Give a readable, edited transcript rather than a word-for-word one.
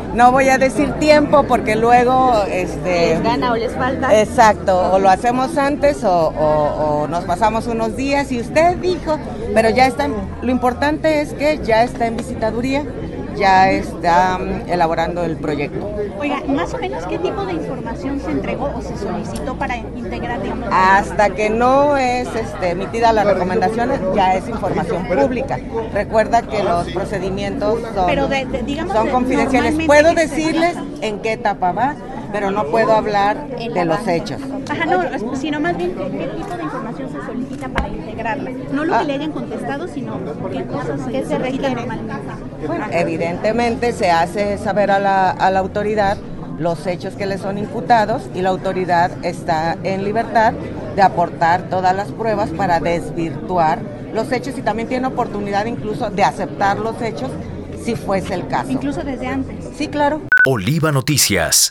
No voy a decir tiempo porque luego ¿Les gana o les falta? exacto, o lo hacemos antes o nos pasamos unos días y usted dijo, pero ya está, lo importante es que ya está en visitaduría, ya está elaborando el proyecto. Oiga, más o menos qué tipo de información se entregó o se solicitó para integrar, digamos, Hasta que no es emitida las recomendaciones, ya es información pública. Recuerda que los procedimientos son, pero digamos, son confidenciales. normalmente Puedo que se decirles maneja. en qué etapa va, pero no puedo hablar de los hechos. Ajá, no, sino más bien qué tipo de información se solicita para integrarla. No lo que le hayan contestado, sino qué cosas se requieren normalmente. Bueno, evidentemente se hace saber a la autoridad los hechos que le son imputados y la autoridad está en libertad de aportar todas las pruebas para desvirtuar los hechos y también tiene oportunidad incluso de aceptar los hechos si fuese el caso. Incluso desde antes. Sí, claro. Oliva Noticias.